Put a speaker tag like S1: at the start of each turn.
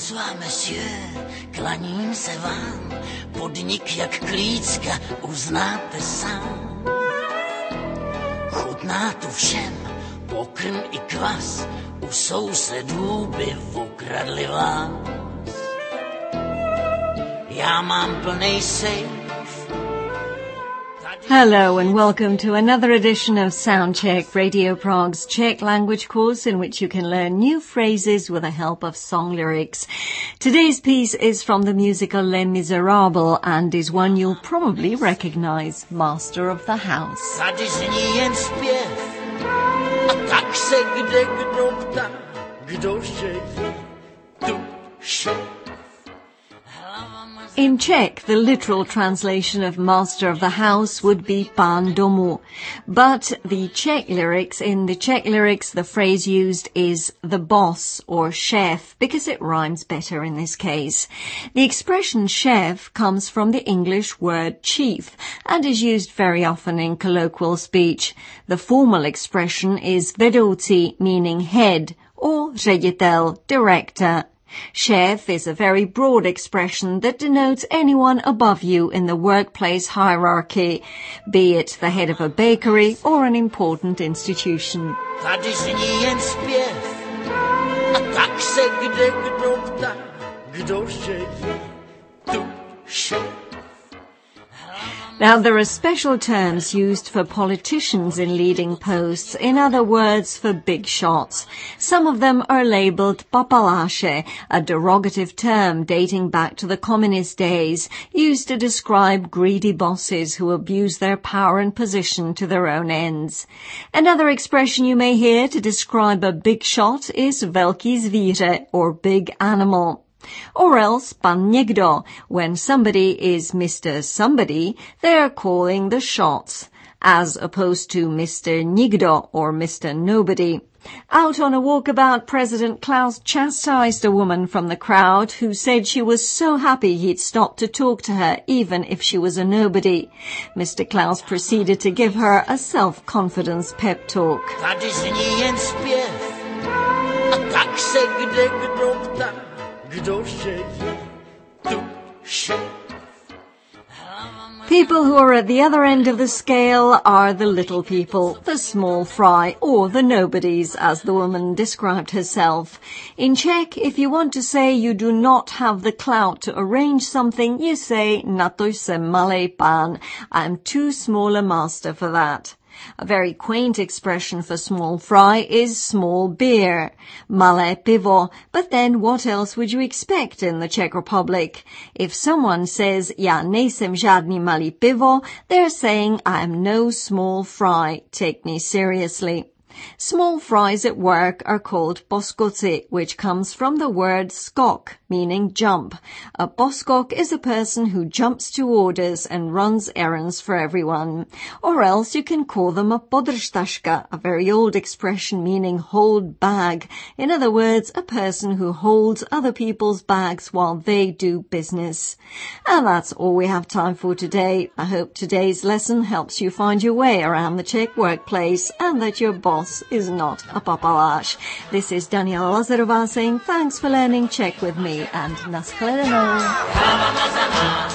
S1: Bonsoir, monsieur, klaním se vám, podnik jak klícka uznáte sám. Chutná tu všem, pokrm i kvas, u sousedů by ukradli vás. Já mám plnej sejf.
S2: Hello and welcome to another edition of Soundcheck, Radio Prague's Czech language course in which you can learn new phrases with the help of song lyrics. Today's piece is from the musical Les Miserables and is one you'll probably recognize, Master of the House.
S1: Tady zní jen zpěv, a tak se kde kdo ptá, kdo je tu šéf.
S2: In Czech, the literal translation of Master of the House would be Pán domu. But the Czech lyrics, the phrase used is the boss or šéf because it rhymes better in this case. The expression šéf comes from the English word chief and is used very often in colloquial speech. The formal expression is vedoucí, meaning head, or ředitel, director. Šéf is a very broad expression that denotes anyone above you in the workplace hierarchy, be it the head of a bakery or an important institution.
S1: Tady zní jen zpěv, a tak se kde kdo ptá, kdo je tu šéf.
S2: Now, there are special terms used for politicians in leading posts, in other words, for big shots. Some of them are labelled papaláše, a derogative term dating back to the communist days, used to describe greedy bosses who abuse their power and position to their own ends. Another expression you may hear to describe a big shot is velký zvíře, or big animal. Or else pan někdo. When somebody is Mr. Somebody, they are calling the shots, as opposed to Mr. Nikdo or Mr. Nobody. Out on a walkabout, President Klaus chastised a woman from the crowd who said she was so happy he'd stopped to talk to her, even if she was a nobody. Mr. Klaus proceeded to give her a self-confidence pep talk.
S1: Tady zní jen zpěv, a tak se kde kdo ptá, kdo je tu šéf.
S2: People who are at the other end of the scale are the little people, the small fry, or the nobodies, as the woman described herself. In Czech, if you want to say you do not have the clout to arrange something, you say na to jsem malej pán. I'm too small a master for that. A very quaint expression for small fry is small beer, malé pivo, but then what else would you expect in the Czech Republic? If someone says, já nejsem žádný malý pivo, they're saying, I'm no small fry, take me seriously. Small fries at work are called poskoci, which comes from the word skok, meaning jump. A poskok is a person who jumps to orders and runs errands for everyone. Or else you can call them a podržtaška, a very old expression meaning hold bag. In other words, a person who holds other people's bags while they do business. And that's all we have time for today. I hope today's lesson helps you find your way around the Czech workplace and that your boss is not a papaláš. This is Daniela Lazarová saying thanks for learning Czech with me and naschledanou.